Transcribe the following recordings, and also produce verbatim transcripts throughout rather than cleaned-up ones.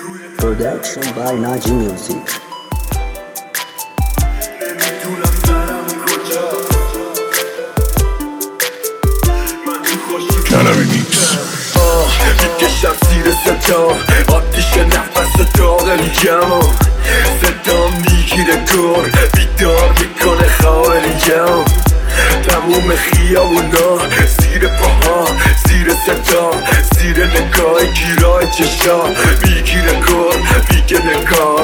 Production by Naji Music. Cannabis Mix. میکشم زیر صدا آتیش نفس داغ میگم صدا میگیره گر بیدار میکنه خارجم تموم خیابونا زیر پاها زیر صدا زیر نگاه گیرای چشا میگیره گر میگه نگار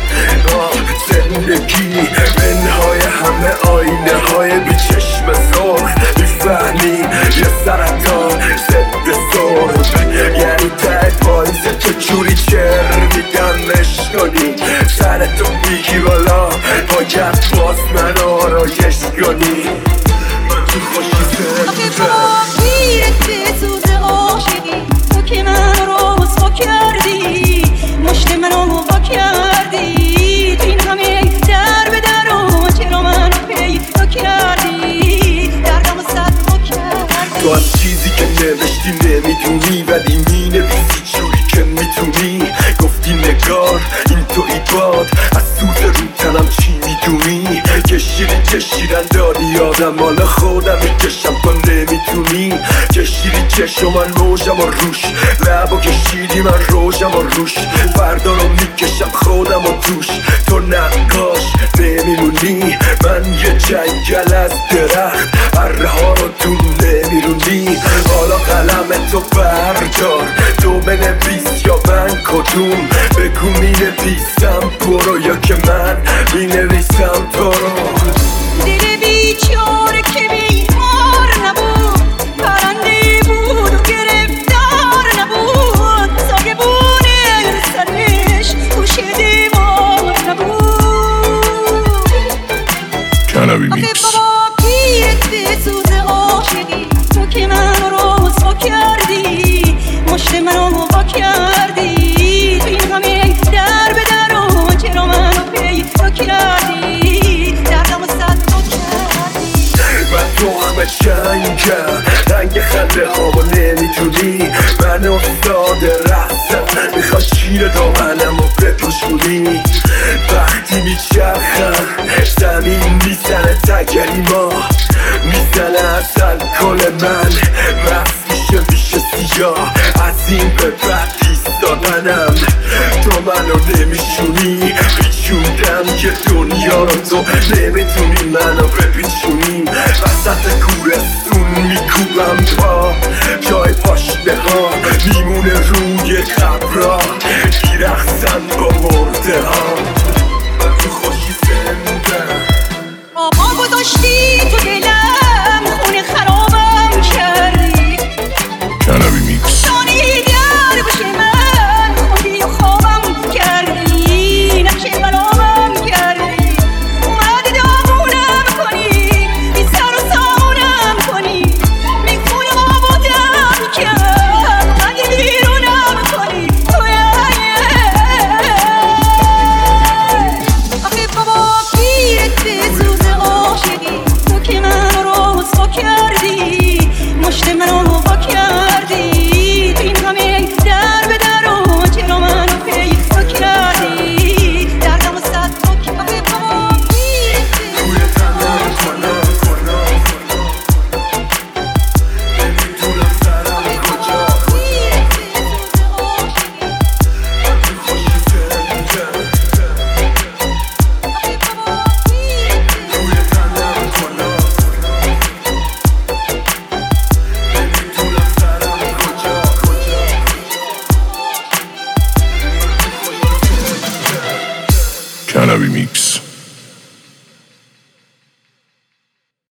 زندگی منهای همه آینه های بی چشم سرخ میفهمی یه سرطان ضد سرخ یعنی ته پاییزه چجوری چر میدمش کنی سرتو میگی بالا باید باز من آرایش کنی من تو خوشی زندم گیرت سوز عاشقی تو که من رو رسوا کردی مشت منو وا کردی تو این همه در به در و چرا منو پیدا کردی دردمو صد وا کردی تو از چیزی که نوشتی نمیدونی ولی مینویسی جوری که میتونی گفتی نگار این توی باد از سوز رو تنم چی میدونی که شیری که شیرن داری آدم مال خودم میکشم تو نمیتونی که شیری چشم من موجم و روش لبا که شیری من روشم و روش فردا رو میکشم خودم و توش تو نقاش نمیمونی من یه جنگل از درخت اره ها رو تو نمیرونی حالا قلم تو بردار تو بنویس یا من کدوم بگو مینویسم برو یا که من مینویسم تو رو دل بیچاره که بیمار نبود پرنده بود و گرفتار نبود ساگبونه سرش گوشه دیوار نبود Cannabis آخه Mix. بابا گیرت سوز عاشقی تو که من رو رسوا کردی مشت منو وا کردی تو این همه در به در و چرا منو پیدا کردی دردمو صد وا کردی من تخم جنگم رنگ خنده هامو نمیدونی من استاد رقصم میخواد شیر دامنمو بپوشونی وقتی میچرخم زمین میزنه تگری ما میزنه اصل کل من مست میشه میشه سیاه از این به بعد ایستادنم تو منو نمیشونی پیچوندم که دنیا رو تو نمیتونی منو بپیچونی وسط کورستون میکوبم پا جای پاشنه ها میمونه روی قبرا میرخصن با مرده ها من تو خوشی زندم بابا گذاشتی تو دلم خونه خرابم کردی Cannabis Mix. دانی در بشه من خوندی و خوابم کردی نقشه برامم کردی اومدی دامونم کنی بی سر و سامونم کنی میخوی آبادم کرد اومدی بیرونم کنی آخه بابا گیرت سوز عاشقی تو که من رو رسوا کردی مشت منو وا کردی تو این همه در به در و چرا منو پیدا کردی دردمو صد وا کردی آخه بابا توی تنم کنم کنم نمیدونم سرم کجا من تو خوشی زندم توی تنم کنم نمیدونم سرم کجا کجا Cannabis Mix.